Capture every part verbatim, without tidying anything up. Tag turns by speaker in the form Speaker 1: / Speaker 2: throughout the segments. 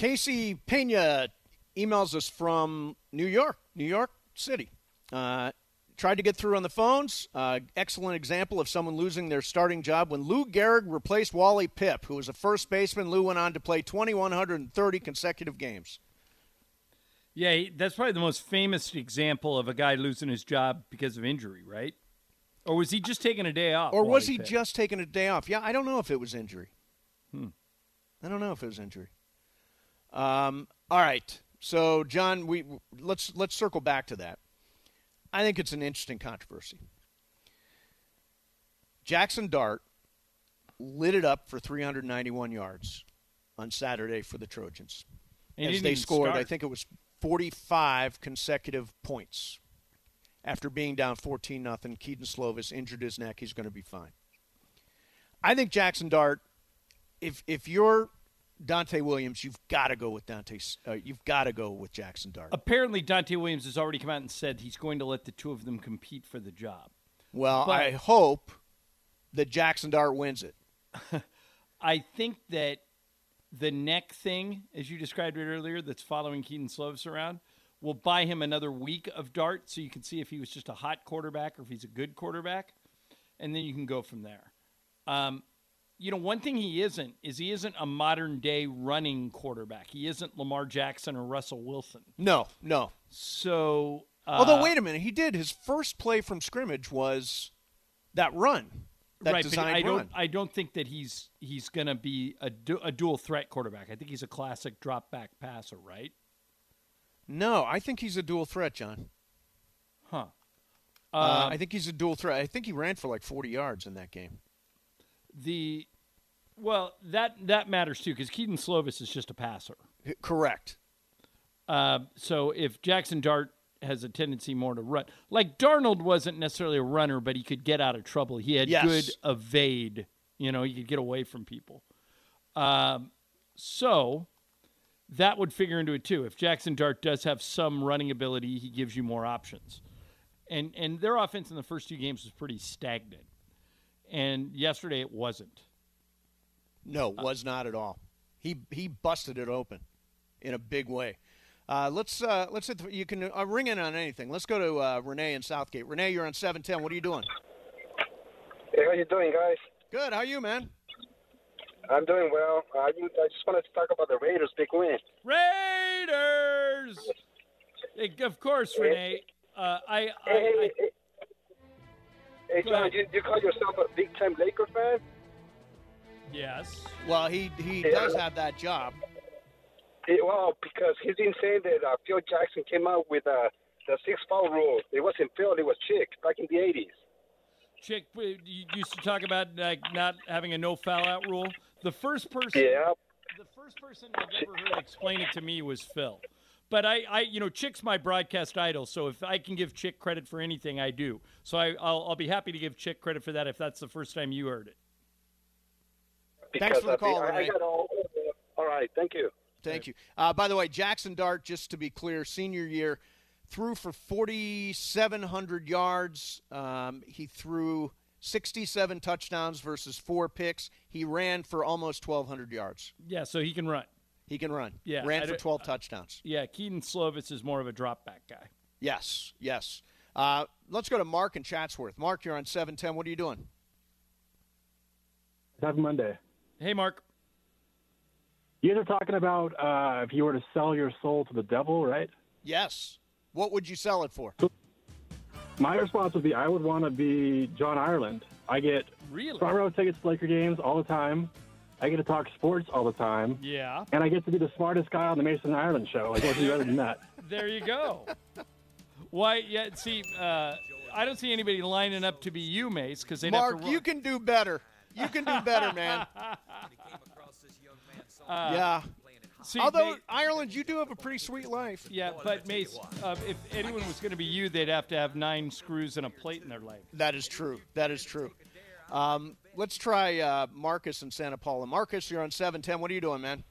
Speaker 1: Casey Pena emails us from New York, New York City. Uh, tried to get through on the phones. Uh, excellent example of someone losing their starting job when Lou Gehrig replaced Wally Pipp, who was a first baseman. Lou went on to play two thousand one hundred thirty consecutive games.
Speaker 2: Yeah, he, that's probably the most famous example of a guy losing his job because of injury, right? Or was he just taking a day off?
Speaker 1: Or was
Speaker 2: Wally
Speaker 1: he
Speaker 2: Pipp?
Speaker 1: just taking a day off? Yeah, I don't know if it was injury.
Speaker 2: Hmm.
Speaker 1: I don't know if it was injury. Um, all right. So, John, we let's let's circle back to that. I think it's an interesting controversy. Jackson Dart lit it up for three hundred ninety-one yards on Saturday for the Trojans.
Speaker 2: And he
Speaker 1: as
Speaker 2: didn't
Speaker 1: they
Speaker 2: even
Speaker 1: scored,
Speaker 2: start.
Speaker 1: I think it was forty-five consecutive points after being down fourteen nothing. Keaton Slovis injured his neck. He's going to be fine. I think Jackson Dart, if if you're Dante Williams, you've got to go with Dante. Uh, you've got to go with Jackson Dart.
Speaker 2: Apparently, Dante Williams has already come out and said he's going to let the two of them compete for the job.
Speaker 1: Well,
Speaker 2: But-
Speaker 1: I hope that Jackson Dart wins it.
Speaker 2: I think that the neck thing, as you described it earlier, that's following Keaton Slovis around, will buy him another week of Dart so you can see if he was just a hot quarterback or if he's a good quarterback, and then you can go from there. Um, you know, one thing he isn't is he isn't a modern-day running quarterback. He isn't Lamar Jackson or Russell Wilson.
Speaker 1: No, no.
Speaker 2: So, uh,
Speaker 1: Although, wait a minute, he did. His first play from scrimmage was that run, that
Speaker 2: right, but
Speaker 1: designed
Speaker 2: I don't.
Speaker 1: run.
Speaker 2: I don't think that he's he's going to be a, du- a dual threat quarterback. I think he's a classic drop back passer, right?
Speaker 1: No, I think he's a dual threat, John.
Speaker 2: Huh.
Speaker 1: Uh,
Speaker 2: Um,
Speaker 1: I think he's a dual threat. I think he ran for like forty yards in that game.
Speaker 2: The well, that that matters too because Keaton Slovis is just a passer.
Speaker 1: H- Correct.
Speaker 2: Uh, so if Jackson Dart has a tendency more to run, like Darnold wasn't necessarily a runner, but he could get out of trouble. He had
Speaker 1: Yes.
Speaker 2: good evade. You know, he could get away from people. Um, so that would figure into it too. If Jackson Dart does have some running ability, he gives you more options. And and their offense in the first two games was pretty stagnant. And yesterday it wasn't.
Speaker 1: No, was not at all. He he busted it open in a big way. Uh, let's uh, let's hit the, you can uh, ring in on anything. Let's go to uh, Renee in Southgate. Renee, you're on seven ten. What are you doing?
Speaker 3: Hey, how you doing, guys?
Speaker 1: Good. How are you, man?
Speaker 3: I'm doing well. Uh, you, I just wanted to talk about the Raiders' big win.
Speaker 2: Raiders! Eh, Of course, Renee. Uh, I, I,
Speaker 3: Hey, hey,
Speaker 2: I
Speaker 3: hey, hey,
Speaker 2: Go
Speaker 3: John,
Speaker 2: ahead.
Speaker 3: you, you call yourself a big-time Laker fan?
Speaker 2: yes.
Speaker 1: Well, he he
Speaker 3: Yeah.
Speaker 1: does have that job.
Speaker 3: Hey, well, because he's been saying that uh, Phil Jackson came out with uh, the six-foul rule. It wasn't Phil, it was Chick back in the eighties.
Speaker 2: Chick, you used to talk about like not having a no foul out rule. The first person,
Speaker 3: Yeah.
Speaker 2: the first person I've ever heard explain it to me was Phil. But I, I, you know, Chick's my broadcast idol, so if I can give Chick credit for anything, I do. So I, I'll, I'll be happy to give Chick credit for that if that's the first time you heard it.
Speaker 1: Thanks for the
Speaker 3: I think-
Speaker 1: call,
Speaker 3: I, I
Speaker 1: Renee.
Speaker 3: got all. All right, thank you.
Speaker 1: Thank you. Uh, by the way, Jackson Dart, just to be clear, senior year, threw for forty-seven hundred yards. Um, he threw sixty-seven touchdowns versus four picks. He ran for almost twelve hundred yards.
Speaker 2: Yeah, so he can run.
Speaker 1: He can run.
Speaker 2: Yeah,
Speaker 1: Ran
Speaker 2: I
Speaker 1: for
Speaker 2: don't-
Speaker 1: twelve touchdowns.
Speaker 2: Yeah, Keaton Slovis is more of a drop back guy.
Speaker 1: Yes, yes. Uh, let's go to Mark in Chatsworth. Mark, you're on seven ten. What are you doing?
Speaker 4: Happy Monday.
Speaker 2: Hey, Mark.
Speaker 4: You guys are talking about uh, if you were to sell your soul to the devil, right?
Speaker 1: Yes. What would you sell it for?
Speaker 4: My response would be I would want to be John Ireland. I get
Speaker 2: Really?
Speaker 4: front row tickets to Laker games all the time. I get to talk sports all the time.
Speaker 2: Yeah.
Speaker 4: And I get to be the smartest guy on the Mason Ireland show. Like, what's better than that?
Speaker 2: There you go. Why? Yeah. See, uh, I don't see anybody lining up to be you, Mace, because they have
Speaker 1: Mark,
Speaker 2: to run.
Speaker 1: you can do better. You can do better, man.
Speaker 2: Uh,
Speaker 1: yeah.
Speaker 2: See,
Speaker 1: Although,
Speaker 2: Mace-
Speaker 1: Ireland, you do have a pretty sweet life.
Speaker 2: yeah, but Mace, uh, if anyone was going to be you, they'd have to have nine screws and a plate in their leg.
Speaker 1: That is true. That is true. Um, let's try uh, Marcus in Santa Paula. Marcus, you're on seven ten. What are you doing, man?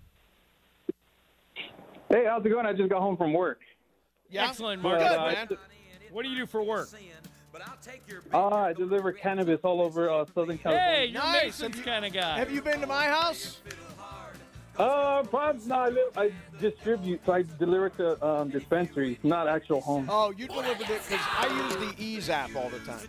Speaker 5: Hey, how's it going? I just got home from work.
Speaker 1: Yeah?
Speaker 2: Excellent,
Speaker 1: Good,
Speaker 2: Marcus.
Speaker 1: man.
Speaker 2: What do you do for work?
Speaker 5: Uh, I deliver cannabis all over uh, Southern California.
Speaker 2: Hey, you're
Speaker 1: Nice.
Speaker 2: Mason's
Speaker 1: Have you-
Speaker 2: kind of guy.
Speaker 1: Have you been to my house?
Speaker 5: Uh, probably no. I, live, I distribute, so I deliver to um, dispensaries, not actual homes.
Speaker 1: Oh, you delivered it because I use the Ease app all the time.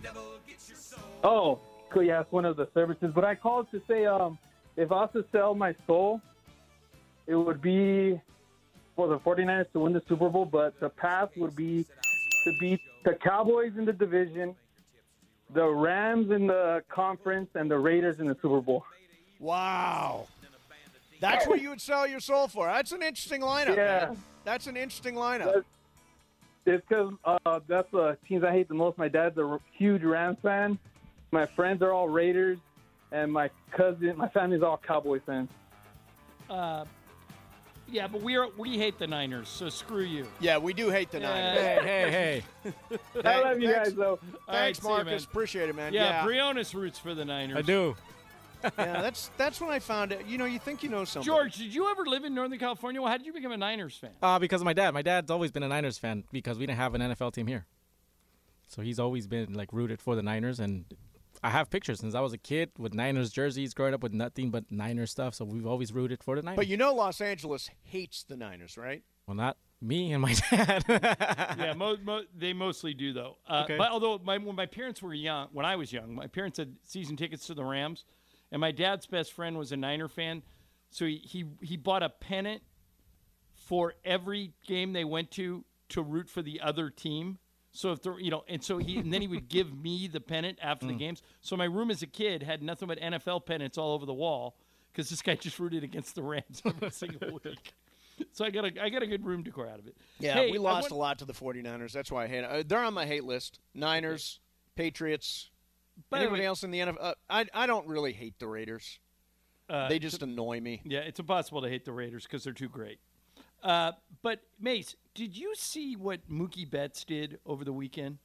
Speaker 5: Oh, cool. Yeah, it's one of the services. But I called to say, um, if I was to sell my soul, it would be for the 49ers to win the Super Bowl, but the path would be to beat the Cowboys in the division, the Rams in the conference, and the Raiders in the Super Bowl.
Speaker 1: Wow. That's what you would sell your soul for. That's an interesting lineup,
Speaker 5: Yeah.
Speaker 1: man. That's an interesting lineup.
Speaker 5: That's, it's because uh, that's the teams I hate the most. My dad's a huge Rams fan. My friends are all Raiders, and my cousin, my family's all Cowboys fans.
Speaker 2: Uh, yeah, but we are we hate the Niners, so screw you.
Speaker 1: Yeah, we do hate the
Speaker 2: Yeah.
Speaker 1: Niners.
Speaker 6: Hey, hey, hey.
Speaker 5: I love you
Speaker 1: thanks.
Speaker 5: guys, though.
Speaker 1: Thanks,
Speaker 2: see you,
Speaker 1: Marcus.
Speaker 2: man.
Speaker 1: Appreciate it, man.
Speaker 2: Yeah,
Speaker 1: Yeah,
Speaker 2: Briones roots for the Niners.
Speaker 6: I do.
Speaker 1: yeah that's that's when I found it. You know, you think you know something.
Speaker 2: George, did you ever live in Northern California? Well, how did you become a Niners fan?
Speaker 6: Uh, because of my dad. My dad's always been a Niners fan because we didn't have an N F L team here. So he's always been like rooted for the Niners, and I have pictures since I was a kid with Niners jerseys, growing up with nothing but Niners stuff. So we've always rooted for the Niners.
Speaker 1: But you know Los Angeles hates the Niners, right?
Speaker 6: well, not me and my dad.
Speaker 2: Yeah, mo- mo- they mostly do though. Uh,
Speaker 6: Okay.
Speaker 2: But although my, when my parents were young, when I was young, my parents had season tickets to the Rams, and my dad's best friend was a Niner fan, so he he, he bought a pennant for every game they went to to root for the other team. So if there, you know, and so he and then he would give me the pennant after the games. So my room as a kid had nothing but N F L pennants all over the wall because this guy just rooted against the Rams every single week. So I got a I got a good room decor out of it.
Speaker 1: Yeah,
Speaker 2: Hey,
Speaker 1: we
Speaker 2: I
Speaker 1: lost
Speaker 2: want-
Speaker 1: a lot to the 49ers. That's why I hate it. Uh, they're on my hate list. Niners, Patriots,
Speaker 2: By the
Speaker 1: anybody
Speaker 2: way-
Speaker 1: else in the N F L. Uh, I, I don't really hate the Raiders.
Speaker 2: Uh,
Speaker 1: They just annoy me.
Speaker 2: Yeah, it's impossible to hate the Raiders because they're too great. Uh, but, Mace, did you see what Mookie Betts did over the weekend?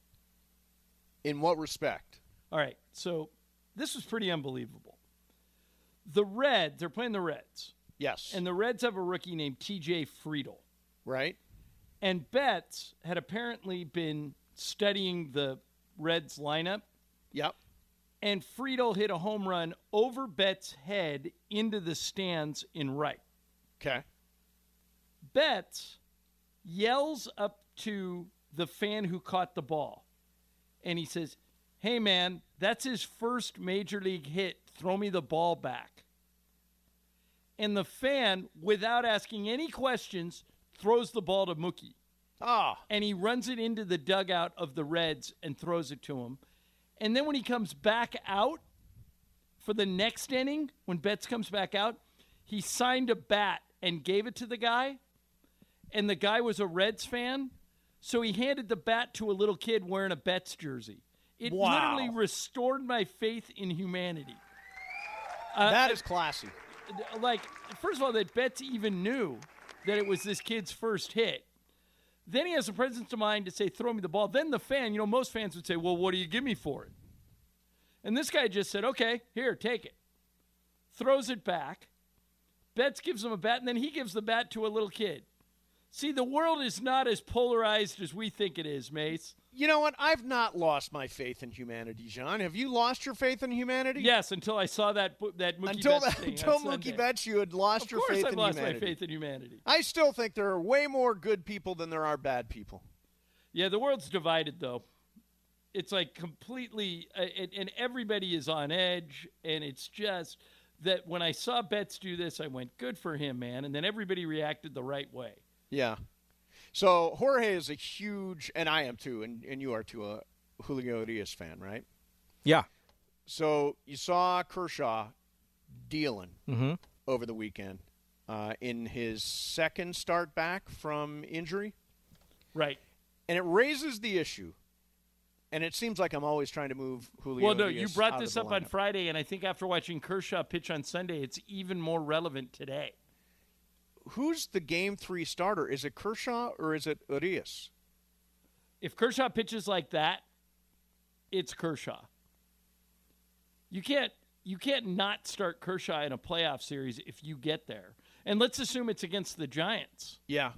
Speaker 1: In what respect?
Speaker 2: All right, so this was pretty unbelievable. The Reds, they're playing the Reds,
Speaker 1: Yes.
Speaker 2: and the Reds have a rookie named T J Friedel.
Speaker 1: right?
Speaker 2: And Betts had apparently been studying the Reds lineup,
Speaker 1: Yep.
Speaker 2: and Friedel hit a home run over Betts' head into the stands in right.
Speaker 1: Okay.
Speaker 2: Betts yells up to the fan who caught the ball, and he says, "Hey, man, that's his first major league hit. Throw me the ball back." And the fan, without asking any questions, throws the ball to Mookie,
Speaker 1: Ah,
Speaker 2: and he runs it into the dugout of the Reds and throws it to him. And then when he comes back out for the next inning, when Betts comes back out, he signed a bat and gave it to the guy. And the guy was a Reds fan, so he handed the bat to a little kid wearing a Betts jersey. It
Speaker 1: Wow.
Speaker 2: literally restored my faith in humanity. Uh,
Speaker 1: that is classy.
Speaker 2: like, first of all, that Betts even knew that it was this kid's first hit. Then he has the presence of mind to say, "Throw me the ball." Then the fan, you know, most fans would say, "Well, what do you give me for it?" And this guy just said, "Okay, here, take it." Throws it back. Betts gives him a bat, and then he gives the bat to a little kid. See, the world is not as polarized as we think it is, Mace.
Speaker 1: You know what? I've not lost my faith in humanity, John. Have you lost your faith in humanity?
Speaker 2: Yes, until I saw that that Mookie
Speaker 1: Until,
Speaker 2: Betts
Speaker 1: that,
Speaker 2: thing
Speaker 1: until
Speaker 2: on
Speaker 1: Mookie
Speaker 2: Sunday.
Speaker 1: Betts, you had lost
Speaker 2: Of
Speaker 1: your
Speaker 2: course
Speaker 1: faith
Speaker 2: I've
Speaker 1: in
Speaker 2: lost
Speaker 1: humanity.
Speaker 2: my faith in humanity.
Speaker 1: I still think there are way more good people than there are bad people.
Speaker 2: Yeah, the world's divided, though. It's like completely, uh, and, and everybody is on edge, and it's just that when I saw Betts do this, I went, good for him, man. And then everybody reacted the right way.
Speaker 1: Yeah. So Jorge is a huge, and I am too, and, and you are too, a Julio Urias fan, right?
Speaker 6: Yeah.
Speaker 1: So you saw Kershaw dealing
Speaker 6: Mm-hmm.
Speaker 1: over the weekend uh, in his second start back from injury.
Speaker 2: Right.
Speaker 1: And it raises the issue, and it seems like I'm always trying to move Julio
Speaker 2: Well, no,
Speaker 1: Urias
Speaker 2: you
Speaker 1: out
Speaker 2: brought
Speaker 1: of
Speaker 2: this
Speaker 1: the
Speaker 2: up on
Speaker 1: lineup.
Speaker 2: Friday, and I think after watching Kershaw pitch on Sunday, it's even more relevant today.
Speaker 1: Who's the game three starter? Is it Kershaw or is it Urias?
Speaker 2: If Kershaw pitches like that, it's Kershaw. You can't you can't not start Kershaw in a playoff series if you get there. And let's assume it's against the Giants.
Speaker 1: Yeah.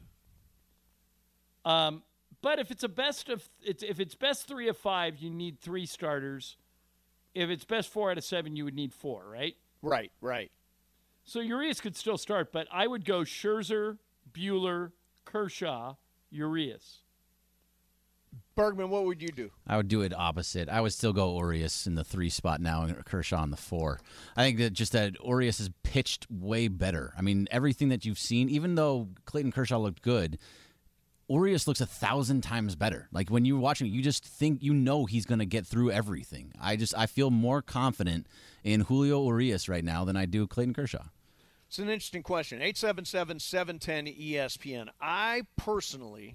Speaker 2: Um, but if it's a best of it's if it's best three of five, you need three starters. If it's best four out of seven, you would need four, right?
Speaker 1: Right, right.
Speaker 2: So Urias could still start, but I would go Scherzer, Bueller, Kershaw, Urias.
Speaker 1: Bergman, what would you do?
Speaker 7: I would do it opposite. I would still go Urias in the three spot now and Kershaw in the four. I think that just that Urias has pitched way better. I mean, everything that you've seen, even though Clayton Kershaw looked good, Urias looks a thousand times better. Like when you're watching it, you just think you know he's going to get through everything. I just I feel more confident in Julio Urias right now than I do Clayton Kershaw.
Speaker 1: It's an interesting question. eight seven seven, seven one zero, E S P N. I personally,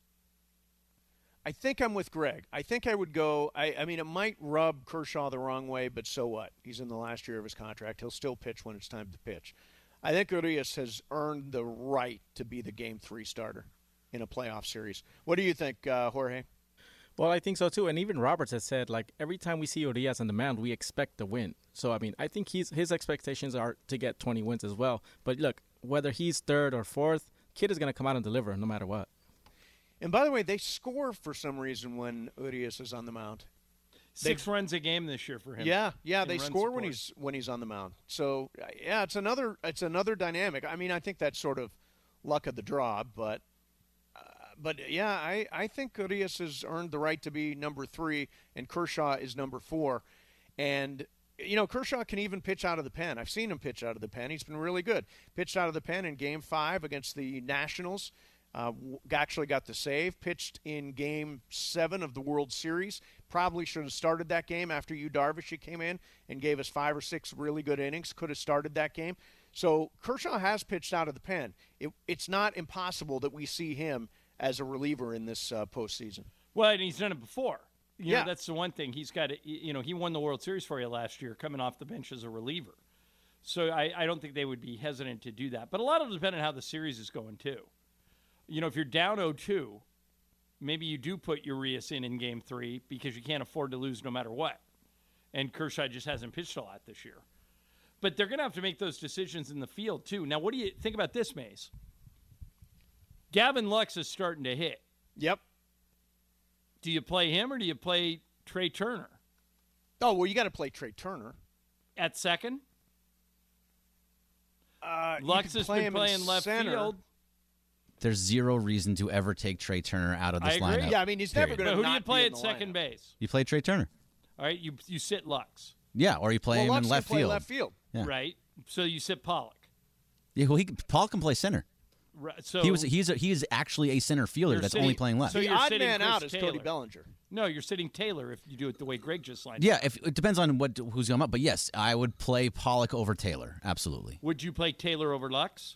Speaker 1: I think I'm with Greg. I think I would go, I, I mean, it might rub Kershaw the wrong way, but so what? He's in the last year of his contract. He'll still pitch when it's time to pitch. I think Urias has earned the right to be the game three starter in a playoff series. What do you think, uh, Jorge?
Speaker 6: Well, I think so too. And even Roberts has said, like, every time we see Urias on the mound, we expect to win. So, I mean, I think he's his expectations are to get twenty wins as well. But look, whether he's third or fourth, kid is going to come out and deliver no matter what.
Speaker 1: And by the way, they score for some reason when Urias is on the mound.
Speaker 2: Six they, runs a game this year for him.
Speaker 1: Yeah, yeah, they score
Speaker 2: support.
Speaker 1: when he's when he's on the mound. So yeah, it's another it's another dynamic. I mean, I think that's sort of luck of the draw, but uh, but yeah, I, I think Urias has earned the right to be number three, and Kershaw is number four. And you know, Kershaw can even pitch out of the pen. I've seen him pitch out of the pen. He's been really good. Pitched out of the pen in Game Five against the Nationals. Uh, actually got the save, pitched in Game seven of the World Series. Probably should have started that game after Yu Darvish came in and gave us five or six really good innings. Could have started that game. So Kershaw has pitched out of the pen. It, it's not impossible that we see him as a reliever in this uh, postseason.
Speaker 2: Well, and he's done it before. You
Speaker 1: yeah.
Speaker 2: know, that's the one thing. He's got, you know, he won the World Series for you last year coming off the bench as a reliever. So I, I don't think they would be hesitant to do that. But a lot of it depends on how the series is going, too. You know, if you're down oh two, maybe you do put Urias in in Game three because you can't afford to lose no matter what. And Kershaw just hasn't pitched a lot this year. But they're going to have to make those decisions in the field, too. Now, what do you think about this, Mace? Gavin Lux is starting to hit.
Speaker 1: Yep.
Speaker 2: Do you play him or do you play Trey Turner?
Speaker 1: Oh, well, you got to play Trey Turner.
Speaker 2: At second?
Speaker 1: Uh,
Speaker 2: Lux has
Speaker 1: play
Speaker 2: been playing left
Speaker 1: center.
Speaker 2: field.
Speaker 7: There's zero reason to ever take Trey Turner out of this
Speaker 2: I agree.
Speaker 7: lineup.
Speaker 1: Yeah, I mean, he's never
Speaker 7: period.
Speaker 1: going to
Speaker 2: But who
Speaker 1: not
Speaker 2: do you play
Speaker 1: be
Speaker 2: at
Speaker 1: in the
Speaker 2: second
Speaker 1: lineup.
Speaker 2: base?
Speaker 7: You play Trey Turner.
Speaker 2: All right, you you sit Lux.
Speaker 7: Yeah, or you play
Speaker 1: Well,
Speaker 7: him
Speaker 1: Lux
Speaker 7: in
Speaker 1: can
Speaker 7: left
Speaker 1: play
Speaker 7: field.
Speaker 1: left field.
Speaker 7: Yeah.
Speaker 2: Right? So you sit Pollock.
Speaker 7: Yeah, well, he, Paul can play center.
Speaker 2: Right. So
Speaker 7: He was he's a, he is actually a center fielder
Speaker 2: You're
Speaker 7: that's
Speaker 2: sitting-
Speaker 7: only playing left.
Speaker 2: so
Speaker 1: The
Speaker 2: you're
Speaker 1: odd
Speaker 2: sitting
Speaker 1: man
Speaker 2: Chris
Speaker 1: out is Cody
Speaker 2: Taylor.
Speaker 1: Bellinger.
Speaker 2: No, you're sitting Taylor if you do it the way Greg just lined
Speaker 7: yeah,
Speaker 2: up.
Speaker 7: if it depends on what who's going up, but yes, I would play Pollock over Taylor. Absolutely.
Speaker 2: Would you play Taylor over Lux?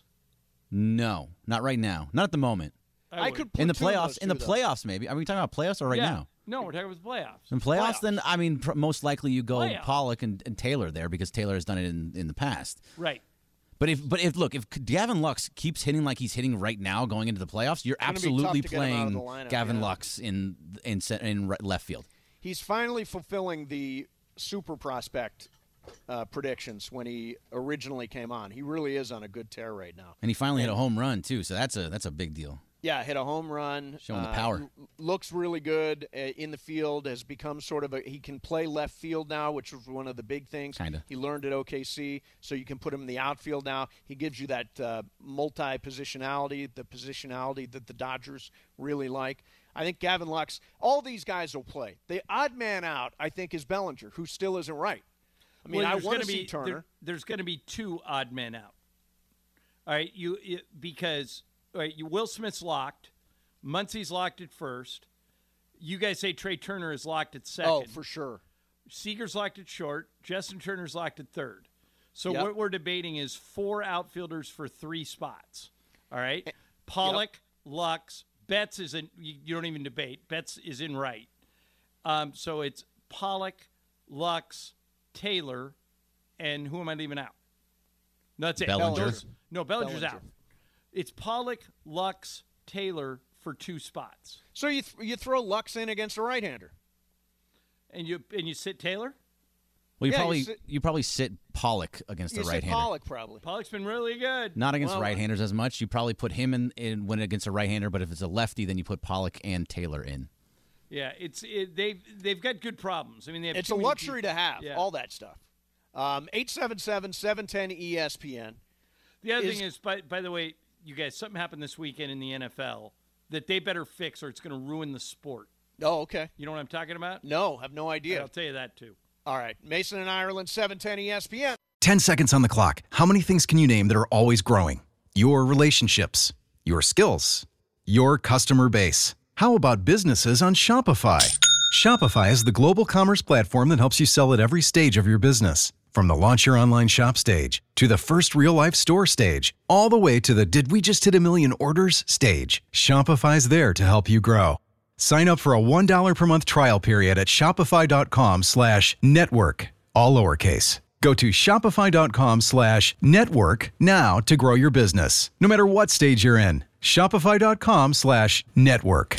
Speaker 7: No, not right now. Not at the moment.
Speaker 1: I
Speaker 2: would.
Speaker 1: could
Speaker 7: In the
Speaker 1: platoon those
Speaker 7: playoffs, in the
Speaker 1: two, though.
Speaker 7: playoffs, maybe. Are we talking about playoffs or right
Speaker 2: yeah.
Speaker 7: now?
Speaker 2: No, we're talking about the playoffs.
Speaker 7: In playoffs, then I mean, pr- most likely you go
Speaker 2: Playoffs.
Speaker 7: Pollock and, and Taylor there because Taylor has done it in, in the past.
Speaker 2: Right.
Speaker 7: But if but if look, if Gavin Lux keeps hitting like he's hitting right now going into the playoffs, you're
Speaker 1: gonna be
Speaker 7: absolutely
Speaker 1: tough to get him out of
Speaker 7: playing
Speaker 1: the lineup,
Speaker 7: Gavin
Speaker 1: yeah.
Speaker 7: Lux in in cen- in re- left field.
Speaker 1: He's finally fulfilling the super prospect uh, predictions when he originally came on. He really is on a good tear right now.
Speaker 7: And he finally hit a home run too, so that's a that's a big deal.
Speaker 1: Yeah, hit a home run.
Speaker 7: Showing the
Speaker 1: uh,
Speaker 7: power.
Speaker 1: l- Looks really good uh, in the field. Has become sort of a. He can play left field now, which was one of the big things.
Speaker 7: Kinda.
Speaker 1: He learned at O K C, so you can put him in the outfield now. He gives you that uh, multi-positionality, the positionality that the Dodgers really like. I think Gavin Lux, all these guys will play. The odd man out, I think, is Bellinger, who still isn't right. I mean,
Speaker 2: Well,
Speaker 1: I
Speaker 2: there's
Speaker 1: want
Speaker 2: gonna
Speaker 1: to see
Speaker 2: be-
Speaker 1: Turner.
Speaker 2: there- there's going to be two odd men out. All right, you it, because all right, you Will Smith's locked, Muncie's locked at first. You guys say Trey Turner is locked at second.
Speaker 1: Oh, for sure.
Speaker 2: Seager's locked at short. Justin Turner's locked at third. So
Speaker 1: Yep.
Speaker 2: what we're debating is four outfielders for three spots. All right, Pollock, Lux, Betts is in. You, you don't even debate. Betts is in right. Um, so it's Pollock, Lux, Taylor, and who am I leaving out? No, that's it.
Speaker 7: Bellinger.
Speaker 2: Those- no, Bellinger's
Speaker 1: Bellinger.
Speaker 2: out. It's Pollock, Lux, Taylor for two spots,
Speaker 1: So you th- you throw Lux in against a right-hander.
Speaker 2: and you and you sit Taylor.
Speaker 7: Well, you
Speaker 1: Yeah, you
Speaker 7: probably
Speaker 1: sit-
Speaker 7: you probably sit Pollock against
Speaker 1: You
Speaker 7: the
Speaker 1: sit
Speaker 7: right-hander.
Speaker 1: Pollock probably.
Speaker 2: Pollock's been really good.
Speaker 7: Not against
Speaker 1: Well,
Speaker 7: right-handers as much. You probably put him in, in when against a right-hander, but if it's a lefty, then you put Pollock and Taylor in.
Speaker 2: Yeah, it's it, they've they've got good problems. I mean, they have
Speaker 1: It's
Speaker 2: too
Speaker 1: a
Speaker 2: many
Speaker 1: luxury
Speaker 2: people.
Speaker 1: to have,
Speaker 2: Yeah.
Speaker 1: all that stuff. Um, eight seven seven, seven one zero, E S P N.
Speaker 2: The other
Speaker 1: is,
Speaker 2: thing is, by, by the way, you guys, something happened this weekend in the N F L that they better fix or it's going to ruin the sport.
Speaker 1: Oh, okay.
Speaker 2: You know what I'm talking about?
Speaker 1: No, I have no idea.
Speaker 2: I'll tell you that, too.
Speaker 1: All right. Mason and Ireland, seven ten E S P N.
Speaker 8: ten seconds on the clock. How many things can you name that are always growing? Your relationships, your skills, your customer base. How about businesses on Shopify? Shopify is the global commerce platform that helps you sell at every stage of your business. From the launch your online shop stage to the first real-life store stage, all the way to the did we just hit a million orders stage. Shopify's there to help you grow. Sign up for a one dollar per month trial period at shopify.com slash network, all lowercase. Go to shopify.com slash network now to grow your business, no matter what stage you're in. Shopify.com slash network.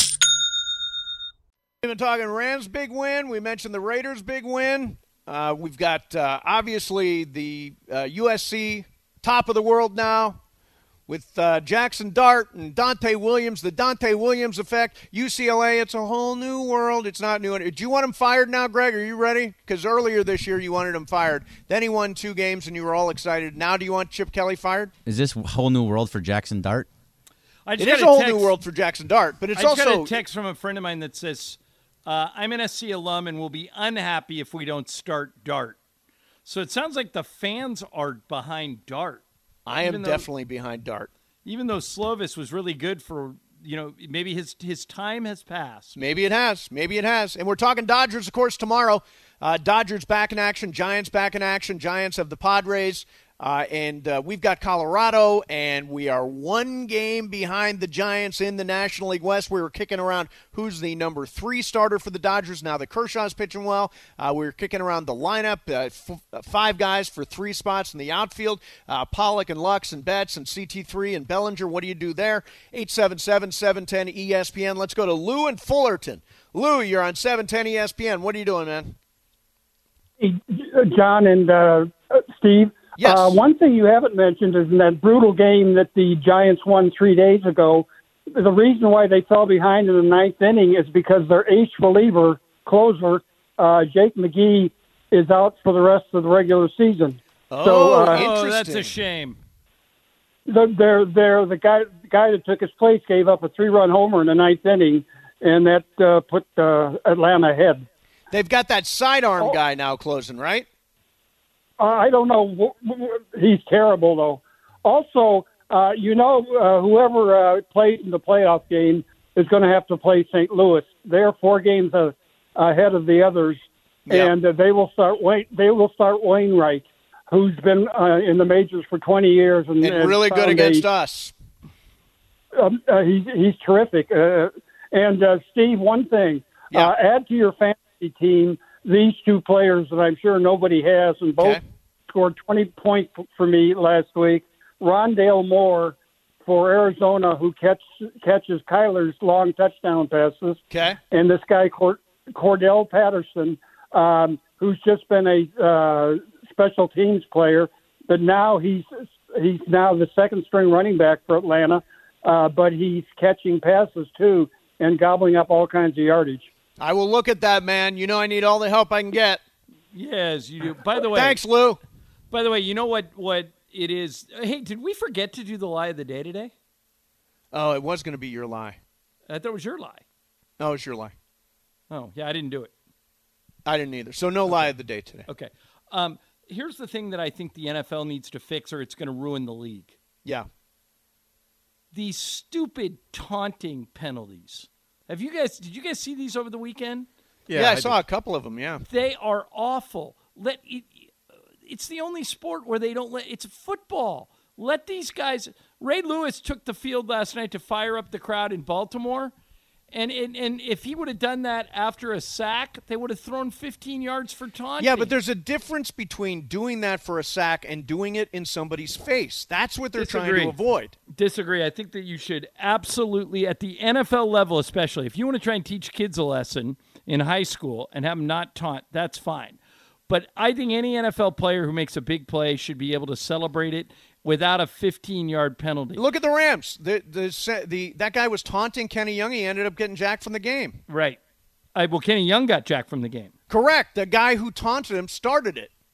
Speaker 1: We've been talking Rams' big win. We mentioned the Raiders' big win. Uh, we've got, uh, obviously, the uh, U S C top of the world now with uh, Jackson Dart and Dante Williams, the Dante Williams effect. U C L A, it's a whole new world. It's not new. Do you want him fired now, Greg? Are you ready? Because earlier this year you wanted him fired. Then he won two games and you were all excited. Now do you want Chip Kelly fired?
Speaker 7: Is this a whole new world for Jackson Dart?
Speaker 2: I
Speaker 1: It is a whole new world for Jackson Dart, but it's
Speaker 2: I just
Speaker 1: also
Speaker 2: got a text from a friend of mine that says, uh, I'm an S C alum and will be unhappy if we don't start Dart. So it sounds like the fans are behind Dart.
Speaker 1: I am
Speaker 2: Even though-
Speaker 1: definitely behind Dart.
Speaker 2: Even though Slovis was really good for, you know, maybe his his time has passed.
Speaker 1: Maybe it has. Maybe it has. And we're talking Dodgers, of course, tomorrow. Uh, Dodgers back in action. Giants back in action. Giants have the Padres. Uh, and uh, we've got Colorado, and we are one game behind the Giants in the National League West. We were kicking around who's the number three starter for the Dodgers. Now that Kershaw's pitching well, uh, we were kicking around the lineup, uh, f- five guys for three spots in the outfield, uh, Pollock and Lux and Betts and C T three and Bellinger. What do you do there? eight seven seven, seven one zero, E S P N. Let's go to Lou in Fullerton. Lou, you're on seven ten E S P N. What are you doing, man?
Speaker 9: Hey, John and uh, Steve.
Speaker 1: Yes.
Speaker 9: Uh, one thing you haven't mentioned is in that brutal game that the Giants won three days ago, the reason why they fell behind in the ninth inning is because their ace reliever, closer, uh, Jake McGee, is out for the rest of the regular season.
Speaker 1: Oh,
Speaker 9: so, uh,
Speaker 1: interesting.
Speaker 2: Oh, that's a shame.
Speaker 9: The, they're, they're, the guy the guy that took his place gave up a three-run homer in the ninth inning, and that uh, put uh, Atlanta ahead.
Speaker 1: They've got that sidearm
Speaker 9: Oh.
Speaker 1: guy now closing, right?
Speaker 9: Uh, I don't know. He's terrible, though. Also, uh, you know, uh, whoever uh, plays in the playoff game is going to have to play Saint Louis. They're four games uh, ahead of the others,
Speaker 1: Yep.
Speaker 9: and uh, they will start. Wait, they will start Wainwright, who's been uh, in the majors for twenty years and,
Speaker 1: And really good
Speaker 9: found
Speaker 1: against
Speaker 9: a,
Speaker 1: us.
Speaker 9: Um, uh, he's he's terrific. Uh, and uh, Steve, one thing:
Speaker 1: Yeah.
Speaker 9: uh, add to your fantasy team these two players that I'm sure nobody has, and both
Speaker 1: Okay.
Speaker 9: scored twenty points for me last week. Rondale Moore for Arizona, who catch, catches Kyler's long touchdown passes,
Speaker 1: Okay.
Speaker 9: and this guy Cord- Cordell Patterson, um, who's just been a uh, special teams player, but now he's he's now the second string running back for Atlanta, uh, but he's catching passes too and gobbling up all kinds of yardage.
Speaker 1: I will look at that, man. You know I need all the help I can get.
Speaker 2: Yes, you do. By the way,
Speaker 1: Thanks, Lou.
Speaker 2: By the way, you know what, what it is? Hey, did we forget to do the lie of the day today?
Speaker 1: Oh, it was going to be your lie.
Speaker 2: I thought it was your lie.
Speaker 1: No, it was your lie.
Speaker 2: Oh, yeah, I didn't do it.
Speaker 1: I didn't either. So no lie of the day today.
Speaker 2: Okay. Um, here's the thing that I think the N F L needs to fix, or it's going to ruin the league.
Speaker 1: Yeah.
Speaker 2: These stupid taunting penalties. Have you guys? Did you guys see these over the weekend?
Speaker 1: Yeah, I, I saw a couple of them, yeah.
Speaker 2: They are awful. Let it, it's the only sport where they don't let. It's football. Let these guys. Ray Lewis took the field last night to fire up the crowd in Baltimore, and and, and if he would have done that after a sack, they would have thrown fifteen yards for taunting.
Speaker 1: Yeah, but there's a difference between doing that for a sack and doing it in somebody's face. That's what they're
Speaker 2: Disagree.
Speaker 1: trying to avoid.
Speaker 2: Disagree. I think that you should absolutely, at the N F L level especially, if you want to try and teach kids a lesson in high school and have them not taunt, that's fine. But I think any N F L player who makes a big play should be able to celebrate it without a fifteen-yard penalty.
Speaker 1: Look at the Rams. The the the that guy was taunting Kenny Young. He ended up getting jacked from the game.
Speaker 2: Right. I, well, Kenny Young got jacked from the game.
Speaker 1: Correct. The guy who taunted him started it.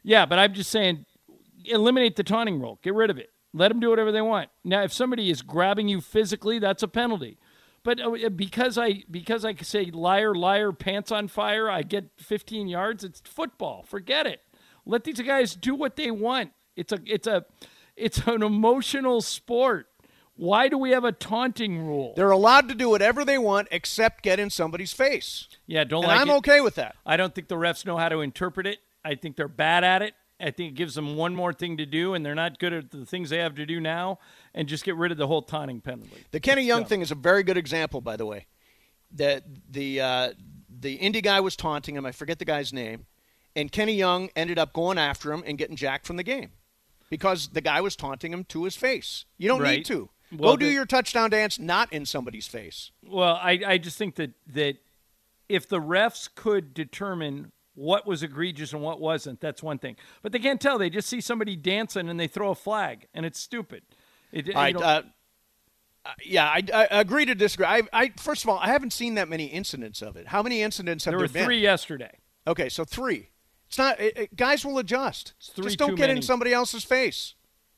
Speaker 2: Yeah, but I'm just saying, eliminate the taunting rule. Get rid of it. Let them do whatever they want. Now, if somebody is grabbing you physically, that's a penalty. But because I because I say liar, liar, pants on fire, I get fifteen yards. It's football. Forget it. Let these guys do what they want. It's a it's a it's an emotional sport. Why do we have a taunting rule?
Speaker 1: They're allowed to do whatever they want except get in somebody's face.
Speaker 2: Yeah, don't
Speaker 1: and
Speaker 2: like
Speaker 1: I'm
Speaker 2: it.
Speaker 1: okay with that.
Speaker 2: I don't think the refs know how to interpret it. I think they're bad at it. I think it gives them one more thing to do, and they're not good at the things they have to do now, and just get rid of the whole taunting penalty.
Speaker 1: The Kenny
Speaker 2: It's
Speaker 1: Young
Speaker 2: dumb.
Speaker 1: thing is a very good example, by the way. The, the, uh, the Indy guy was taunting him. I forget the guy's name. And Kenny Young ended up going after him and getting jacked from the game because the guy was taunting him to his face. You don't
Speaker 2: Right.
Speaker 1: need to.
Speaker 2: Well,
Speaker 1: Go do
Speaker 2: the-
Speaker 1: your touchdown dance not in somebody's face.
Speaker 2: Well, I, I just think that, that if the refs could determine what was egregious and what wasn't, that's one thing. But they can't tell. They just see somebody dancing and they throw a flag, and it's stupid. It, you
Speaker 1: All right,
Speaker 2: don't-
Speaker 1: uh, uh, yeah, I, I agree to disagree. I, I First of all, I haven't seen that many incidents of it. How many incidents have
Speaker 2: there
Speaker 1: there,
Speaker 2: were
Speaker 1: been?
Speaker 2: three yesterday.
Speaker 1: Okay, so three. It's not it, it- guys will adjust.
Speaker 2: three
Speaker 1: Just don't
Speaker 2: too
Speaker 1: get
Speaker 2: many.
Speaker 1: in somebody else's face.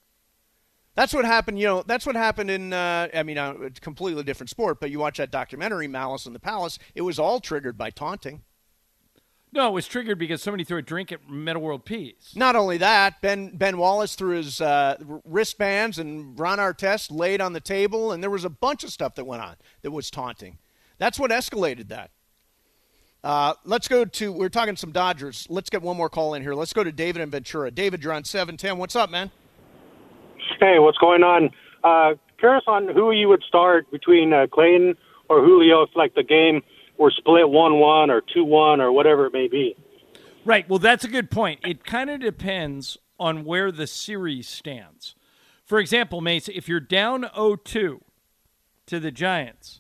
Speaker 1: That's what happened. You know, that's what happened in. Uh, I mean, uh, it's a completely different sport. But you watch that documentary, Malice in the Palace. It was all triggered by taunting.
Speaker 2: No, it was triggered because somebody threw a drink at Metal World Peace.
Speaker 1: Not only that, Ben Ben Wallace threw his uh, wristbands, and Ron Artest laid on the table, and there was a bunch of stuff that went on that was taunting. That's what escalated that. Uh, let's go to. We're talking some Dodgers. Let's get one more call in here. Let's go to David in Ventura. David, you're on seven ten. What's up, man?
Speaker 10: Hey, what's going on? Uh, curious on who you would start between uh, Clayton or Julio if, like, the game were split one one or two one or whatever it may be.
Speaker 2: Right. Well, that's a good point. It kind of depends on where the series stands. For example, Mace, if you're down oh two to the Giants,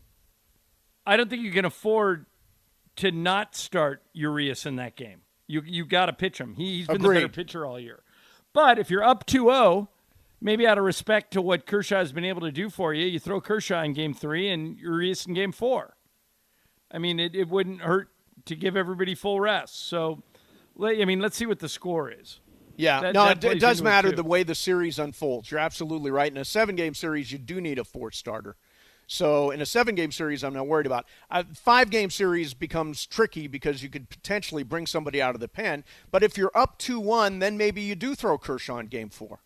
Speaker 2: I don't think you can afford to not start Urias in that game. You you got to pitch him. He, he's been
Speaker 1: Agreed.
Speaker 2: the better pitcher all year. But if you're up two oh, maybe out of respect to what Kershaw has been able to do for you, you throw Kershaw in game three and Urias in game four. I mean, it, it wouldn't hurt to give everybody full rest. So, let- I mean, let's see what the score is.
Speaker 1: Yeah,
Speaker 2: That-
Speaker 1: no,
Speaker 2: that
Speaker 1: it,
Speaker 2: plays
Speaker 1: it does
Speaker 2: into it,
Speaker 1: matter
Speaker 2: too.
Speaker 1: the way the series unfolds. You're absolutely right. In a seven-game series, you do need a fourth starter. So in a seven-game series, I'm not worried about. A five-game series becomes tricky because you could potentially bring somebody out of the pen. But if you're up two one, then maybe you do throw Kershaw in game four.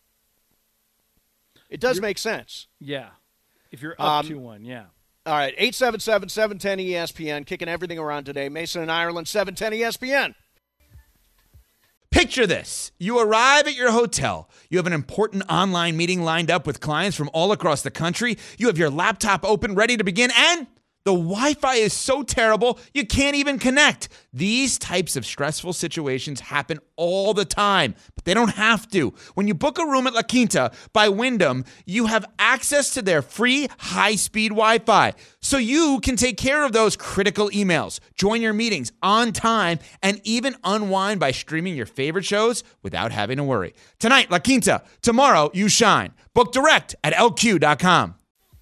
Speaker 1: It does make sense.
Speaker 2: Yeah. If you're up
Speaker 1: Um,
Speaker 2: two one, yeah.
Speaker 1: All right, eight seven seven, seven one zero E S P N, kicking everything around today. Mason and Ireland, seven ten E S P N.
Speaker 11: Picture this. You arrive at your hotel. You have an important online meeting lined up with clients from all across the country. You have your laptop open, ready to begin, and the Wi-Fi is so terrible, you can't even connect. These types of stressful situations happen all the time, but they don't have to. When you book a room at La Quinta by Wyndham, you have access to their free high-speed Wi-Fi, so you can take care of those critical emails, join your meetings on time, and even unwind by streaming your favorite shows without having to worry. Tonight, La Quinta. Tomorrow, you shine. Book direct at L Q dot com.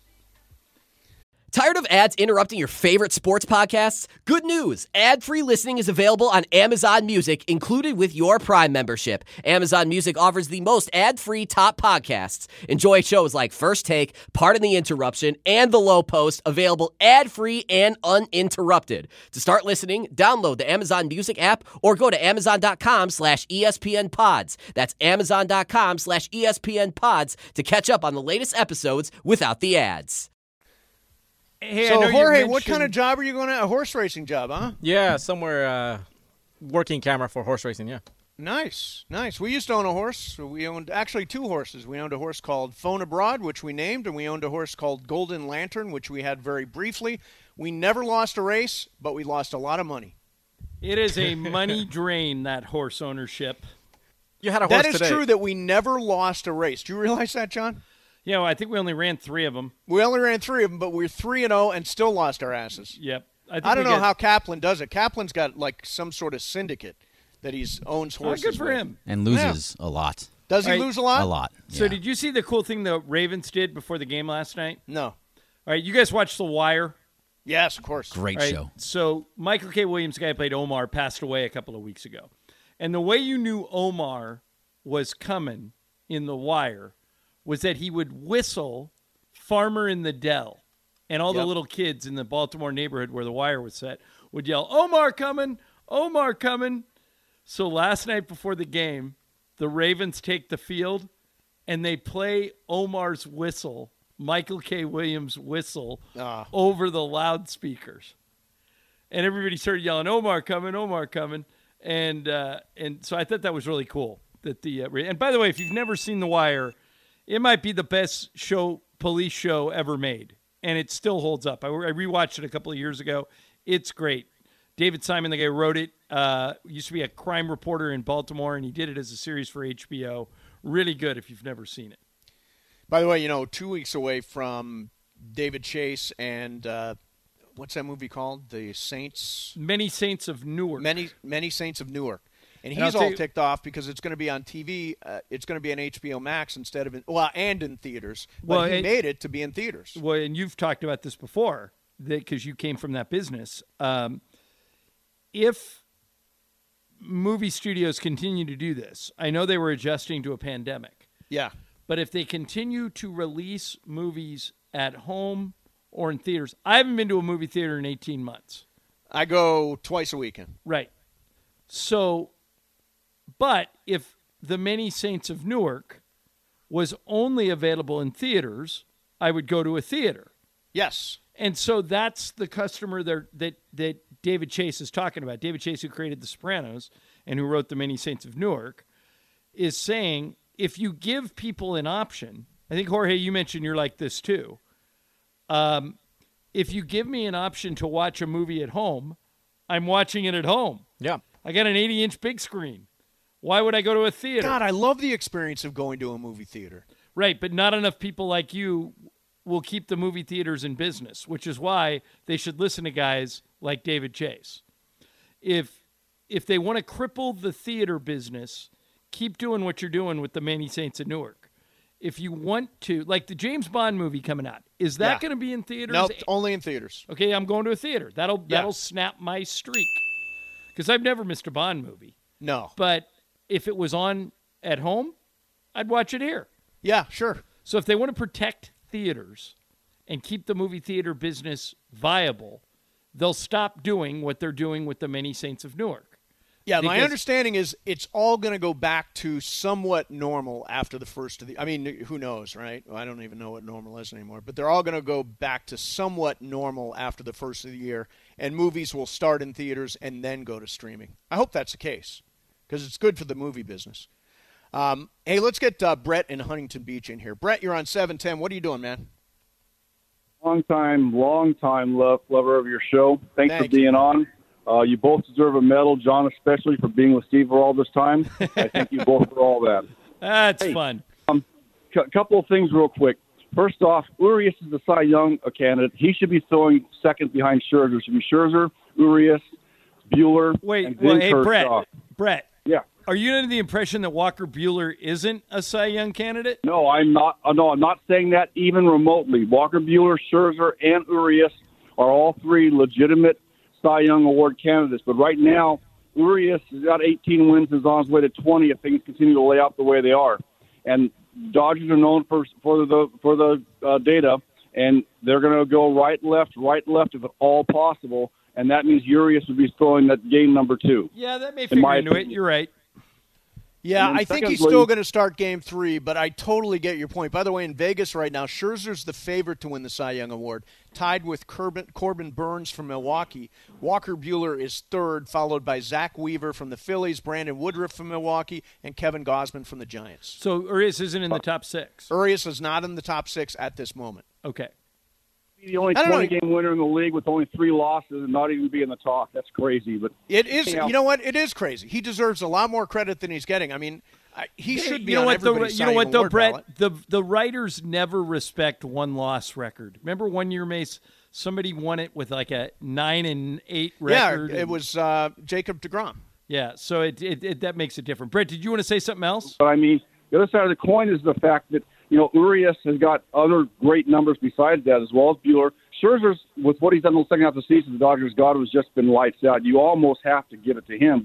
Speaker 12: Tired of ads interrupting your favorite sports podcasts? Good news! Ad-free listening is available on Amazon Music, included with your Prime membership. Amazon Music offers the most ad-free top podcasts. Enjoy shows like First Take, Pardon the Interruption, and The Low Post, available ad-free and uninterrupted. To start listening, download the Amazon Music app or go to amazon.com slash ESPN pods. That's amazon.com slash ESPN pods to catch up on the latest episodes without the ads.
Speaker 2: Hey, I
Speaker 1: So,
Speaker 2: know you
Speaker 1: Jorge, what
Speaker 2: mentioned-
Speaker 1: kind of job are you going to? A horse racing job, huh?
Speaker 6: Yeah, somewhere uh, working camera for horse racing, yeah.
Speaker 1: Nice, nice. We used to own a horse. We owned actually two horses. We owned a horse called Phone Abroad, which we named, and we owned a horse called Golden Lantern, which we had very briefly. We never lost a race, but we lost a lot of money.
Speaker 2: It is a money drain, that horse ownership.
Speaker 6: You had a
Speaker 1: That
Speaker 6: horse
Speaker 1: is
Speaker 6: today.
Speaker 1: true that we never lost a race. Do you realize that, John?
Speaker 2: You know, I think we only ran three of them.
Speaker 1: We only ran three of them, but we're three and zero and still lost our asses.
Speaker 2: Yep. I, think
Speaker 1: I don't
Speaker 2: we
Speaker 1: know
Speaker 2: get-
Speaker 1: how Kaplan does it. Kaplan's got like some sort of syndicate that he's owns
Speaker 2: Oh,
Speaker 1: horses.
Speaker 2: good for
Speaker 1: with.
Speaker 2: him.
Speaker 7: And loses a lot.
Speaker 1: Does he
Speaker 2: All right.
Speaker 1: lose a lot?
Speaker 7: A lot.
Speaker 2: So
Speaker 7: yeah.
Speaker 2: did you see the cool thing the Ravens did before the game last night?
Speaker 1: No.
Speaker 2: All right, you guys watched The Wire?
Speaker 1: Yes, of course.
Speaker 7: Great
Speaker 2: All right,
Speaker 7: show.
Speaker 2: So Michael K. Williams, the guy who played Omar, passed away a couple of weeks ago. And the way you knew Omar was coming in The Wire was that he would whistle Farmer in the Dell. And all
Speaker 1: Yep.
Speaker 2: the little kids in the Baltimore neighborhood where The Wire was set would yell, Omar coming, Omar coming. So last night before the game, the Ravens take the field and they play Omar's whistle, Michael K. Williams' whistle,
Speaker 1: Ah.
Speaker 2: over the loudspeakers. And everybody started yelling, Omar coming, Omar coming. And uh, and so I thought that was really cool. That the uh, And by the way, if you've never seen The Wire, it might be the best show, police show ever made. And it still holds up. I, I rewatched it a couple of years ago. It's great. David Simon, the guy who wrote it, uh, used to be a crime reporter in Baltimore, and he did it as a series for H B O. Really good if you've never seen it.
Speaker 1: By the way, you know, two weeks away from David Chase and uh, what's that movie called? The Saints?
Speaker 2: Many Saints of Newark.
Speaker 1: Many, many Saints of Newark. And
Speaker 2: And I'll
Speaker 1: he's
Speaker 2: tell
Speaker 1: all
Speaker 2: you-
Speaker 1: ticked off because it's going to be on T V. Uh, it's going to be on H B O Max instead of in, well, and in theaters. But
Speaker 2: Well,
Speaker 1: he
Speaker 2: and-
Speaker 1: made it to be in theaters.
Speaker 2: Well, and you've talked about this before because you came from that business. Um, if movie studios continue to do this, I know they were adjusting to a pandemic.
Speaker 1: Yeah.
Speaker 2: But if they continue to release movies at home or in theaters, I haven't been to a movie theater in eighteen months.
Speaker 1: I go twice a weekend.
Speaker 2: Right. So, but if The Many Saints of Newark was only available in theaters, I would go to a theater.
Speaker 1: Yes.
Speaker 2: And so that's the customer there that, that David Chase is talking about. David Chase, who created The Sopranos and who wrote The Many Saints of Newark, is saying if you give people an option, I think, Jorge, you mentioned you're like this too. Um, if you give me an option to watch a movie at home, I'm watching it at home.
Speaker 6: Yeah.
Speaker 2: I got an eighty-inch big screen. Why would I go to a theater?
Speaker 1: God, I love the experience of going to a movie theater.
Speaker 2: Right, but not enough people like you will keep the movie theaters in business, which is why they should listen to guys like David Chase. If if they want to cripple the theater business, keep doing what you're doing with The Many Saints of Newark. If you want to, like the James Bond movie coming out, is that
Speaker 1: Yeah.
Speaker 2: going to be in theaters?
Speaker 1: No, only in theaters.
Speaker 2: Okay, I'm going to a theater. That'll
Speaker 1: Yeah.
Speaker 2: that'll snap my streak. Because I've never missed a Bond movie.
Speaker 1: No.
Speaker 2: But if it was on at home, I'd watch it here.
Speaker 1: Yeah, sure.
Speaker 2: So if they want to protect theaters and keep the movie theater business viable, they'll stop doing what they're doing with The Many Saints of Newark.
Speaker 1: Yeah, my
Speaker 2: Because-
Speaker 1: understanding is it's all going to go back to somewhat normal after the first of the. I mean, who knows, right? I don't even know what normal is anymore. But they're all going to go back to somewhat normal after the first of the year, and movies will start in theaters and then go to streaming. I hope that's the case because it's good for the movie business. Um, hey, let's get uh, Brett in Huntington Beach in here. Brett, you're on seven ten. What are you doing, man?
Speaker 13: Long time, long time love, lover of your show. Thanks
Speaker 1: Thank
Speaker 13: for being on. Uh, you both deserve a medal, John especially for being with Steve for all this time. I thank you both for all that.
Speaker 2: That's
Speaker 13: Hey,
Speaker 2: fun.
Speaker 13: Um, a couple of things real quick. First off, Urias is the Cy Young candidate. He should be throwing second behind Scherzer. It should be Scherzer, Urias, Bueller,
Speaker 2: Wait,
Speaker 13: and
Speaker 2: well,
Speaker 13: then
Speaker 2: hey, Brett,
Speaker 13: Kershaw.
Speaker 2: Brett.
Speaker 13: Yeah.
Speaker 2: Are you under the impression that Walker Bueller isn't a Cy Young candidate?
Speaker 13: No, I'm not. uh, No, I'm not saying that even remotely. Walker Bueller, Scherzer, and Urias are all three legitimate Cy Young Award candidates. But right now, Urias has got eighteen wins and is on his way to twenty if things continue to lay out the way they are. And Dodgers are known for for the for the uh, data, and they're going to go right, left, right, left if at all possible. And that means Urias would be throwing that game number two.
Speaker 2: Yeah, that may
Speaker 13: in
Speaker 2: figure
Speaker 13: my
Speaker 2: into it.
Speaker 13: opinion.
Speaker 2: You're right.
Speaker 1: Yeah,
Speaker 13: And then
Speaker 1: I think he's
Speaker 13: secondly-
Speaker 1: still going to start game three, but I totally get your point. By the way, in Vegas right now, Scherzer's the favorite to win the Cy Young Award, tied with Corbin, Corbin Burns from Milwaukee. Walker Bueller is third, followed by Zach Weaver from the Phillies, Brandon Woodruff from Milwaukee, and Kevin Gausman from the Giants.
Speaker 2: So Urias isn't in the top six.
Speaker 1: Urias is not in the top six at this moment.
Speaker 2: Okay.
Speaker 13: The only
Speaker 1: I don't know.
Speaker 13: twenty-game winner in the league with only three losses and not even be in the talk. That's crazy. But
Speaker 1: It is,
Speaker 13: Anyhow.
Speaker 1: you know what? It is crazy. He deserves a lot more credit than he's getting. I mean, I, he should be
Speaker 2: you know
Speaker 1: on
Speaker 2: what though,
Speaker 1: everybody's
Speaker 2: you know
Speaker 1: Cy
Speaker 2: what
Speaker 1: Young
Speaker 2: though,
Speaker 1: Award
Speaker 2: Brett?
Speaker 1: ballot.
Speaker 2: The the writers never respect one loss record. Remember one year, Mace, somebody won it with like a nine and eight record.
Speaker 1: Yeah, it
Speaker 2: and-
Speaker 1: was uh, Jacob deGrom.
Speaker 2: Yeah, so it, it, it that makes it different. Brett, did you want to say something else?
Speaker 13: But I mean, the other side of the coin is the fact that, you know, Urias has got other great numbers besides that, as well as Bueller. Scherzer's, with what he's done in the second half of the season, the Dodgers got has just been lights out. You almost have to give it to him. But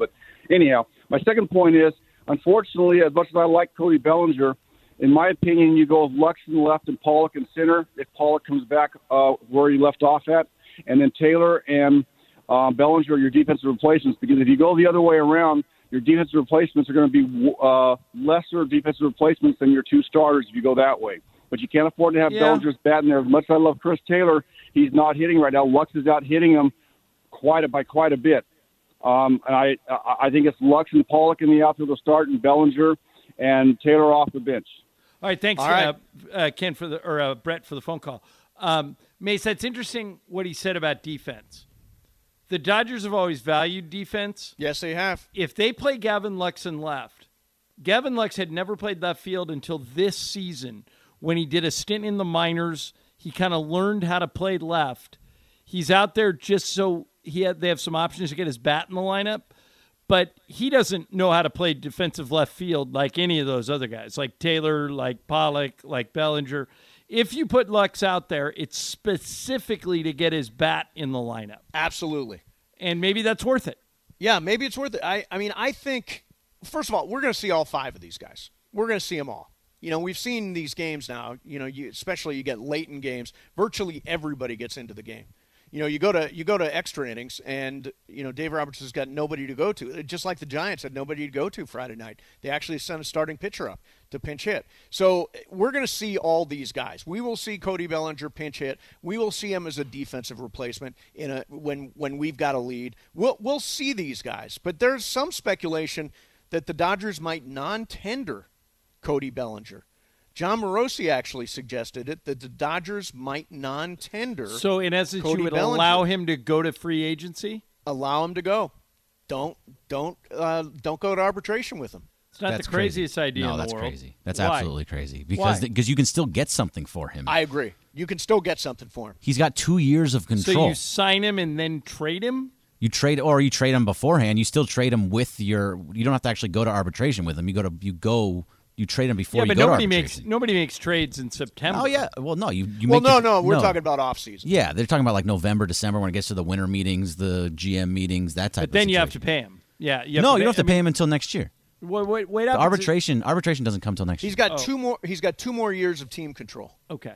Speaker 13: Anyhow, my second point is, unfortunately, as much as I like Cody Bellinger, in my opinion, you go with Luxon left and Pollock in center. If Pollock comes back uh, where he left off at, and then Taylor and uh, Bellinger are your defensive replacements. Because if you go the other way around, your defensive replacements are going to be uh, lesser defensive replacements than your two starters if you go that way. But you can't afford to have
Speaker 2: Yeah.
Speaker 13: Bellinger's bat in there. As much as I love Chris Taylor, he's not hitting right now. Lux is out hitting him quite a, by quite a bit. Um, and I I think it's Lux and Pollock in the outfield to start, and Bellinger and Taylor off the bench.
Speaker 2: All right, thanks,
Speaker 1: All right.
Speaker 2: Uh, uh, Ken, for the or uh, Brett for the phone call. Um, Mace, that's interesting what he said about defense. The Dodgers have always valued defense.
Speaker 1: Yes, they have.
Speaker 2: If they play Gavin Lux in left, Gavin Lux had never played left field until this season when he did a stint in the minors. He kind of learned how to play left. He's out there just so he had, they have some options to get his bat in the lineup. But he doesn't know how to play defensive left field like any of those other guys, like Taylor, like Pollock, like Bellinger. If you put Lux out there, it's specifically to get his bat in the lineup.
Speaker 1: Absolutely.
Speaker 2: And maybe that's worth it.
Speaker 1: Yeah, maybe it's worth it. I, I mean, I think, first of all, we're going to see all five of these guys. We're going to see them all. You know, we've seen these games now, you know, you, especially you get late in games. Virtually everybody gets into the game. You know, you go to you go to extra innings, and, you know, Dave Roberts has got nobody to go to. Just like the Giants had nobody to go to Friday night. They actually sent a starting pitcher up to pinch hit. So we're going to see all these guys. We will see Cody Bellinger pinch hit. We will see him as a defensive replacement in a when when we've got a lead. We'll we'll see these guys. But there's some speculation that the Dodgers might non-tender Cody Bellinger. John Morosi actually suggested it, that the Dodgers might non-tender.
Speaker 2: So, in essence,
Speaker 1: Cody
Speaker 2: you would
Speaker 1: Bellinger.
Speaker 2: allow him to go to free agency?
Speaker 1: Allow him to go. Don't don't uh, don't go to arbitration with him.
Speaker 2: It's not
Speaker 7: That's
Speaker 2: the craziest
Speaker 7: crazy.
Speaker 2: idea
Speaker 7: no,
Speaker 2: in the
Speaker 7: that's
Speaker 2: world.
Speaker 7: crazy. That's
Speaker 2: Why?
Speaker 7: absolutely crazy because
Speaker 2: Why?
Speaker 7: because you can still get something for him.
Speaker 1: I agree. You can still get something for him.
Speaker 7: He's got two years of
Speaker 2: So
Speaker 7: control.
Speaker 2: you sign him and then trade him?
Speaker 7: You trade, or you trade him beforehand. You still trade him with your. You don't have to actually go to arbitration with him. You go to you go. You trade him before
Speaker 2: Yeah,
Speaker 7: you
Speaker 2: but
Speaker 7: go
Speaker 2: nobody
Speaker 7: to
Speaker 2: makes
Speaker 7: arbitration.
Speaker 2: nobody makes trades in September.
Speaker 7: Oh yeah. Well, no. You. you
Speaker 1: Well,
Speaker 7: make
Speaker 1: no,
Speaker 7: the-
Speaker 1: no. We're talking about off season.
Speaker 7: Yeah, they're talking about like November, December when it gets to the winter meetings, the G M meetings, that type.
Speaker 2: But
Speaker 7: of
Speaker 2: then you have to
Speaker 7: situation.
Speaker 2: pay him. Yeah. You have
Speaker 7: No,
Speaker 2: to
Speaker 7: you don't have to
Speaker 2: I
Speaker 7: pay
Speaker 2: mean,
Speaker 7: him until next year.
Speaker 2: Wait, wait, wait
Speaker 7: The
Speaker 2: up.
Speaker 7: arbitration arbitration doesn't come till next
Speaker 1: He's
Speaker 7: year.
Speaker 1: got two more. He's got two more years of team control.
Speaker 2: Okay.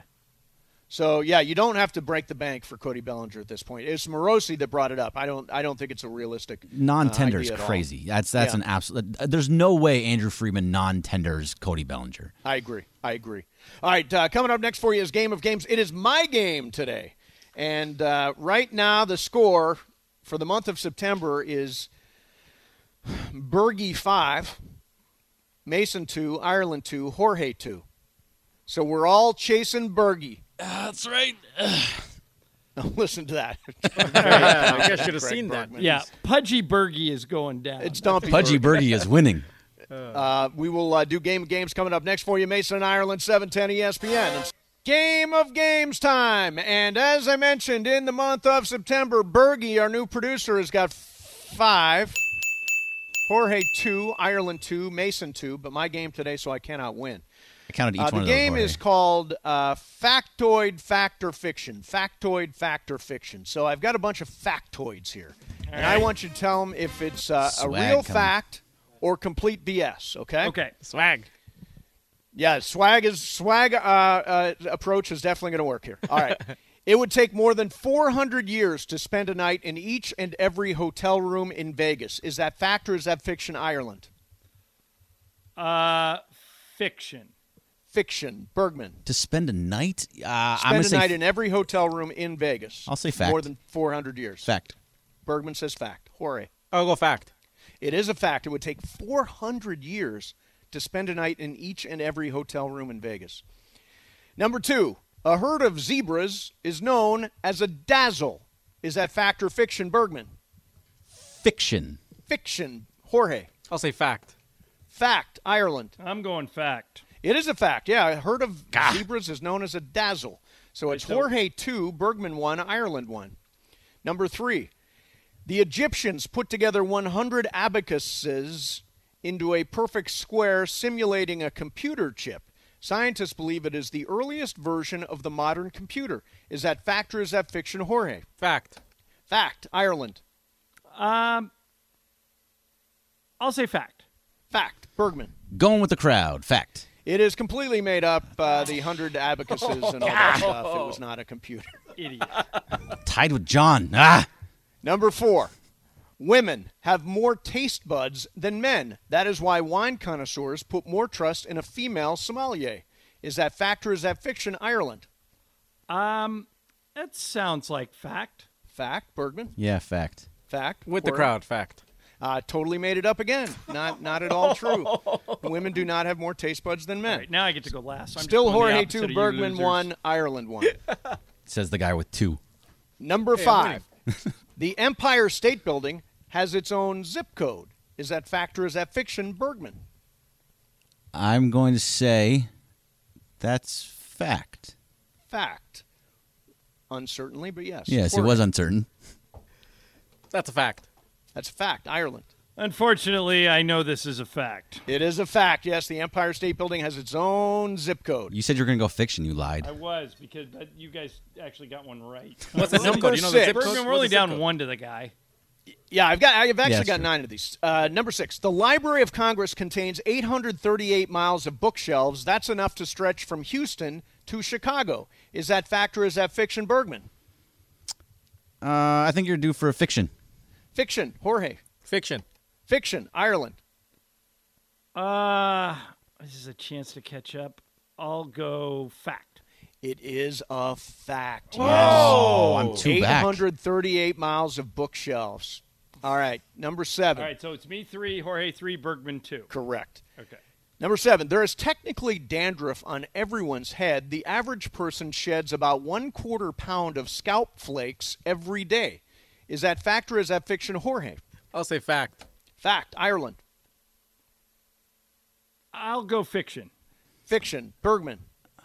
Speaker 1: So yeah, you don't have to break the bank for Cody Bellinger at this point. It's Morosi that brought it up. I don't. I don't think it's a realistic
Speaker 7: Non-tender
Speaker 1: uh,
Speaker 7: is
Speaker 1: idea at all.
Speaker 7: crazy. That's that's
Speaker 1: Yeah.
Speaker 7: an absolute. There's no way Andrew Friedman non-tenders Cody Bellinger.
Speaker 1: I agree. I agree. All right, uh, coming up next for you is Game of Games. It is my game today. And uh, right now the score for the month of September is Bergie five, Mason two, Ireland two, Jorge two. So we're all chasing Bergie.
Speaker 6: That's right.
Speaker 1: Now listen to that.
Speaker 6: I guess should have seen that.
Speaker 2: Yeah, Pudgy Bergie is going down.
Speaker 1: It's Dumpy
Speaker 7: Pudgy
Speaker 1: Bergie.
Speaker 7: Birdie is winning.
Speaker 1: Uh, we will uh, do Game of Games coming up next for you. Mason and Ireland, seven ten E S P N. It's Game of Games time. And as I mentioned, in the month of September, Bergie, our new producer, has got five. Jorge two, Ireland two, Mason two. But my game today, so I cannot win.
Speaker 7: I counted each
Speaker 1: Uh,
Speaker 7: one
Speaker 1: the
Speaker 7: of those.
Speaker 1: game
Speaker 7: Jorge.
Speaker 1: is called uh, Factoid Fact or Fiction. Factoid Fact or Fiction. So I've got a bunch of factoids here. and I want you to tell them if it's uh, a
Speaker 7: Swag
Speaker 1: real
Speaker 7: coming.
Speaker 1: fact or complete B S, okay?
Speaker 2: Okay.
Speaker 6: Swag.
Speaker 1: Yeah, swag is swag uh, uh, approach is definitely going to work here. All right. It would take more than four hundred years to spend a night in each and every hotel room in Vegas. Is that fact or is that fiction, Ireland?
Speaker 2: Uh, fiction.
Speaker 1: Fiction, Bergman.
Speaker 7: To spend a night? Uh, I'm
Speaker 1: Spend
Speaker 7: gonna
Speaker 1: a
Speaker 7: say
Speaker 1: night
Speaker 7: f-
Speaker 1: in every hotel room in Vegas.
Speaker 7: I'll say fact.
Speaker 1: More than four hundred years.
Speaker 7: fact.
Speaker 1: Bergman says fact. Jorge.
Speaker 6: I'll go fact.
Speaker 1: It is a fact. It would take four hundred years to spend a night in each and every hotel room in Vegas. Number two, a herd of zebras is known as a dazzle. Is that fact or fiction, Bergman?
Speaker 7: Fiction.
Speaker 1: Fiction, Jorge.
Speaker 6: I'll say fact.
Speaker 1: Fact, Ireland.
Speaker 2: I'm going fact.
Speaker 1: It is a fact. Yeah, a herd of zebras is known as a dazzle. So it's Jorge two, Bergman one, Ireland one. Number three, the Egyptians put together one hundred abacuses into a perfect square simulating a computer chip. Scientists believe it is the earliest version of the modern computer. Is that fact or is that fiction, Jorge?
Speaker 6: Fact.
Speaker 1: Fact, Ireland.
Speaker 2: Um, I'll say fact.
Speaker 1: Fact. Bergman.
Speaker 7: Going with the crowd. Fact.
Speaker 1: It is completely made up, uh, the hundred abacuses and all that stuff. It was not a computer.
Speaker 2: Idiot.
Speaker 7: Tied with John. Ah.
Speaker 1: Number four. Women have more taste buds than men. That is why wine connoisseurs put more trust in a female sommelier. Is that fact or is that fiction, Ireland?
Speaker 2: Um, that sounds like fact.
Speaker 1: Fact, Bergman?
Speaker 7: Yeah, fact.
Speaker 1: Fact.
Speaker 6: With the
Speaker 1: Jorge?
Speaker 6: crowd, fact.
Speaker 1: Uh, totally made it up again. Not not at all true. Women do not have more taste buds than men.
Speaker 2: All right, now I get to go last. So I'm
Speaker 1: Still
Speaker 2: just going the
Speaker 1: Jorge
Speaker 2: opposite
Speaker 1: two,
Speaker 2: of you
Speaker 1: Bergman
Speaker 2: losers.
Speaker 1: one, Ireland one.
Speaker 7: Says the guy with two.
Speaker 1: Number
Speaker 6: Hey, I'm
Speaker 1: five. The Empire State Building has its own zip code. Is that fact or is that fiction, Bergman?
Speaker 7: I'm going to say that's fact.
Speaker 1: Fact. Uncertainly, but yes.
Speaker 7: Yes, it
Speaker 1: Jorge.
Speaker 7: was uncertain.
Speaker 6: That's a fact.
Speaker 1: That's a fact. Ireland.
Speaker 2: Unfortunately, I know this is a fact.
Speaker 1: It is a fact. Yes, the Empire State Building has its own zip code.
Speaker 7: You said you were going to go fiction. You lied.
Speaker 2: I was, because that, you guys actually got one right.
Speaker 6: What's the zip
Speaker 1: Number
Speaker 6: code? You know the
Speaker 1: six.
Speaker 6: zip code?
Speaker 2: Bergman, we're
Speaker 6: What's
Speaker 2: only
Speaker 6: the zip
Speaker 2: down
Speaker 6: code?
Speaker 2: one to the guy.
Speaker 1: Yeah, I've got. I've actually
Speaker 7: Yeah,
Speaker 1: got
Speaker 7: sure.
Speaker 1: nine of these. Uh, number six. The Library of Congress contains eight hundred thirty-eight miles of bookshelves. That's enough to stretch from Houston to Chicago. Is that fact or is that fiction, Bergman?
Speaker 7: Uh, I think you're due for a fiction.
Speaker 1: Fiction, Jorge.
Speaker 6: Fiction.
Speaker 1: Fiction, Ireland.
Speaker 2: Uh, this is a chance to catch up. I'll go fact.
Speaker 1: It is a fact.
Speaker 7: Oh,
Speaker 1: yes.
Speaker 7: I'm two back.
Speaker 1: eight hundred thirty-eight miles of bookshelves. All right, number seven.
Speaker 2: All right, so it's me three, Jorge three, Bergman two.
Speaker 1: Correct.
Speaker 2: Okay.
Speaker 1: Number seven, there is technically dandruff on everyone's head. The average person sheds about one quarter pound of scalp flakes every day. Is that fact or is that fiction, Jorge?
Speaker 6: I'll say fact.
Speaker 1: Fact, Ireland.
Speaker 2: I'll go fiction.
Speaker 1: Fiction, Bergman.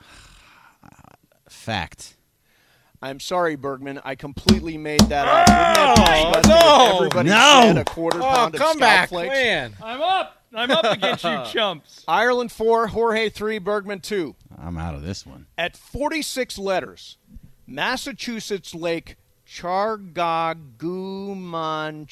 Speaker 7: Fact.
Speaker 1: I'm sorry, Bergman. I completely made that up. Wouldn't that be disgusting
Speaker 6: no.
Speaker 1: if everybody
Speaker 7: No.
Speaker 1: shed a quarter
Speaker 6: Oh,
Speaker 1: pound of
Speaker 6: come
Speaker 1: scalp
Speaker 6: back,
Speaker 1: flakes?
Speaker 6: man.
Speaker 2: I'm up. I'm up against you chumps.
Speaker 1: Ireland four, Jorge three, Bergman two.
Speaker 7: I'm out of this one.
Speaker 1: At forty-six letters, Massachusetts Lake Chargaguman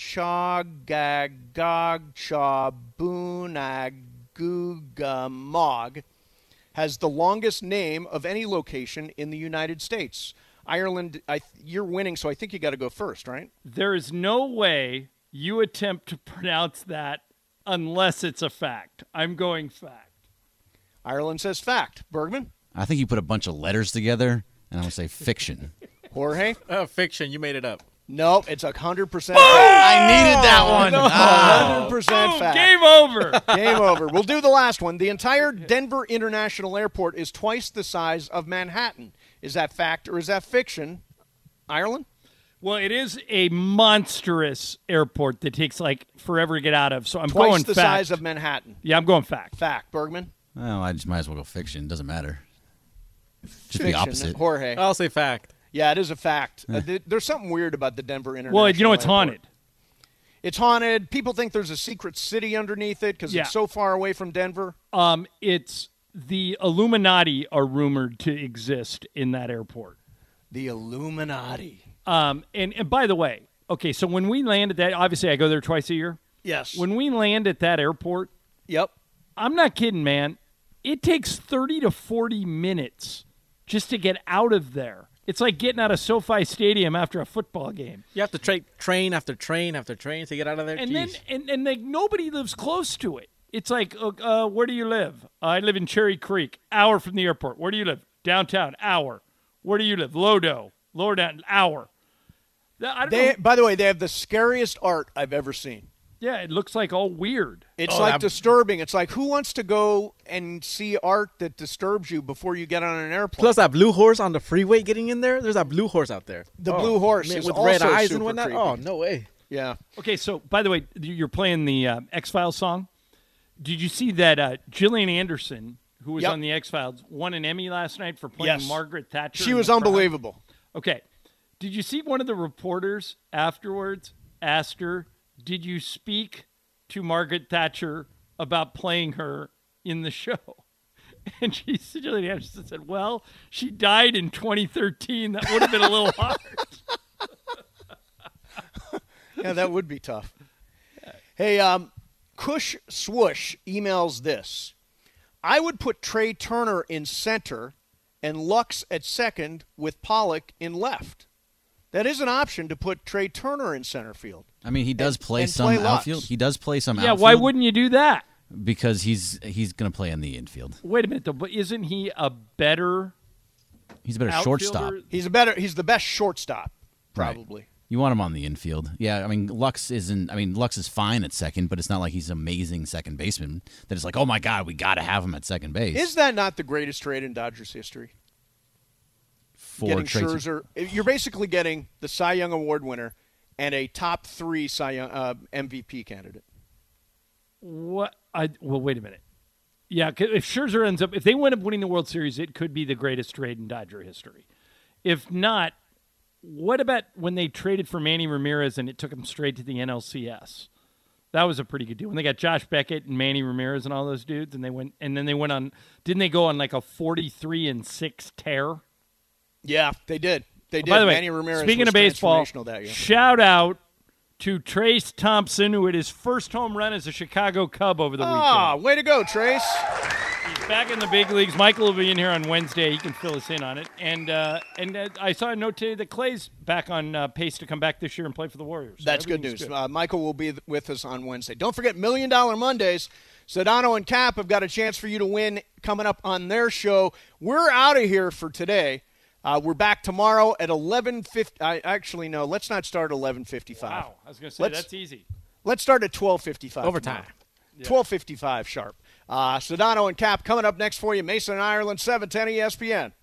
Speaker 1: Chagagagchabunagugамog has the longest name of any location in the United States. Ireland, I, you're winning, so I think you got to go first, right?
Speaker 2: There is no way you attempt to pronounce that unless it's a fact. I'm going fact.
Speaker 1: Ireland says fact. Bergman?
Speaker 7: I think you put a bunch of letters together, and I'm going to say fiction.
Speaker 1: Jorge?
Speaker 6: Uh, fiction. You made it up.
Speaker 1: No, it's a hundred percent.
Speaker 7: I needed that one.
Speaker 1: Hundred percent
Speaker 2: Boom,
Speaker 1: fact.
Speaker 2: game over.
Speaker 1: Game over. We'll do the last one. The entire Denver International Airport is twice the size of Manhattan. Is that fact or is that fiction? Ireland?
Speaker 2: Well, it is a monstrous airport that takes like forever to get out of. So I'm
Speaker 1: Twice
Speaker 2: going
Speaker 1: the
Speaker 2: fact.
Speaker 1: size of Manhattan.
Speaker 2: Yeah, I'm going fact.
Speaker 1: Fact. Bergman?
Speaker 7: Well, I just might as well go fiction. Doesn't matter. Just
Speaker 1: Fiction.
Speaker 7: the opposite.
Speaker 1: Jorge?
Speaker 6: I'll say fact.
Speaker 1: Yeah, it is a fact. Uh, th- there's something weird about the Denver International
Speaker 2: Well, you know it's
Speaker 1: Airport.
Speaker 2: haunted.
Speaker 1: It's haunted. People think there's a secret city underneath it because
Speaker 2: Yeah.
Speaker 1: it's so far away from Denver.
Speaker 2: Um, it's the Illuminati are rumored to exist in that airport.
Speaker 1: The Illuminati.
Speaker 2: Um, and, and by the way, okay, so when we land at that, obviously I go there twice a year.
Speaker 1: Yes.
Speaker 2: When we land at that airport,
Speaker 1: Yep.
Speaker 2: I'm not kidding, man. It takes thirty to forty minutes just to get out of there. It's like getting out of SoFi Stadium after a football game.
Speaker 6: You have to tra- train after train after train to get out of there.
Speaker 2: And
Speaker 6: Jeez.
Speaker 2: then, and, and like nobody lives close to it. It's like, uh, uh, where do you live? I live in Cherry Creek, hour from the airport. Where do you live? Downtown, hour. Where do you live? Lodo, lower down, hour. I don't
Speaker 1: They,
Speaker 2: know.
Speaker 1: by the way, they have the scariest art I've ever seen.
Speaker 2: Yeah, it looks like all weird.
Speaker 1: It's
Speaker 6: Oh,
Speaker 1: like
Speaker 6: that-
Speaker 1: disturbing. It's like, who wants to go and see art that disturbs you before you get on an airplane?
Speaker 6: Plus that blue horse on the freeway getting in there. There's that blue horse out there.
Speaker 1: The
Speaker 6: Oh,
Speaker 1: blue horse
Speaker 6: man,
Speaker 1: is
Speaker 6: with
Speaker 1: also
Speaker 6: red eyes
Speaker 1: super
Speaker 6: and whatnot.
Speaker 1: creepy.
Speaker 6: Oh no way.
Speaker 1: Yeah.
Speaker 2: Okay, so by the way, you're playing the uh, X-Files song. Did you see that uh, Gillian Anderson, who was
Speaker 1: Yep.
Speaker 2: on the X-Files, won an Emmy last night for playing
Speaker 1: Yes.
Speaker 2: Margaret Thatcher?
Speaker 1: She
Speaker 2: in
Speaker 1: was
Speaker 2: The Crown?
Speaker 1: unbelievable.
Speaker 2: Okay. Did you see one of the reporters afterwards asked her, did you speak to Margaret Thatcher about playing her in the show? And she said, Gillian Anderson said, well, she died in twenty thirteen. That would have been a little hard.
Speaker 1: Yeah, that would be tough. Hey, um, Kush Swoosh emails this. I would put Trey Turner in center and Lux at second with Pollock in left. That is an option to put Trey Turner in center field.
Speaker 7: I mean, he does
Speaker 1: and,
Speaker 7: play
Speaker 1: and
Speaker 7: some
Speaker 1: play
Speaker 7: outfield. He does play some
Speaker 2: yeah,
Speaker 7: outfield.
Speaker 2: why wouldn't you do that?
Speaker 7: Because he's he's going to play in the infield.
Speaker 2: Wait a minute, though. But isn't he a better
Speaker 7: He's a better
Speaker 2: outfielder?
Speaker 7: shortstop.
Speaker 1: He's a better. He's the best shortstop, probably.
Speaker 7: Right. You want him on the infield. Yeah, I mean, Lux isn't – I mean, Lux is fine at second, but it's not like he's an amazing second baseman that it's like, oh, my God, we got to have him at second base.
Speaker 1: Is that not the greatest trade in Dodgers history?
Speaker 7: For
Speaker 1: getting
Speaker 7: Trey-
Speaker 1: Scherzer. You're basically getting the Cy Young Award winner and a top three Cy Young, uh, M V P candidate.
Speaker 2: What? I Well, wait a minute. Yeah, 'cause if Scherzer ends up – if they wind up winning the World Series, it could be the greatest trade in Dodger history. If not, what about when they traded for Manny Ramirez and it took him straight to the N L C S? That was a pretty good deal. When they got Josh Beckett and Manny Ramirez and all those dudes, and they went and then they went on – didn't they go on like a forty-three and six tear?
Speaker 1: Yeah, they did. They did.
Speaker 2: By the way,
Speaker 1: Manny Ramirez
Speaker 2: speaking
Speaker 1: was
Speaker 2: of baseball,
Speaker 1: transformational that year.
Speaker 2: shout out to Trace Thompson, who hit his first home run as a Chicago Cub over the
Speaker 1: Ah,
Speaker 2: weekend.
Speaker 1: way to go, Trace.
Speaker 2: He's back in the big leagues. Michael will be in here on Wednesday. He can fill us in on it. And uh, and uh, I saw a note today that Clay's back on uh, pace to come back this year and play for the Warriors. So
Speaker 1: That's good
Speaker 2: everything's
Speaker 1: news.
Speaker 2: good.
Speaker 1: Uh, Michael will be th- with us on Wednesday. Don't forget Million Dollar Mondays. Sedano and Cap have got a chance for you to win coming up on their show. We're out of here for today. Uh, we're back tomorrow at eleven fifty. I actually no. Let's not start at eleven fifty-five.
Speaker 2: Wow, I was going to say,
Speaker 1: let's,
Speaker 2: that's easy.
Speaker 1: Let's start at twelve fifty-five.
Speaker 6: Overtime.
Speaker 2: Yeah.
Speaker 1: twelve fifty-five sharp. Uh, Sedano and Cap coming up next for you. Mason and Ireland, seven ten E S P N.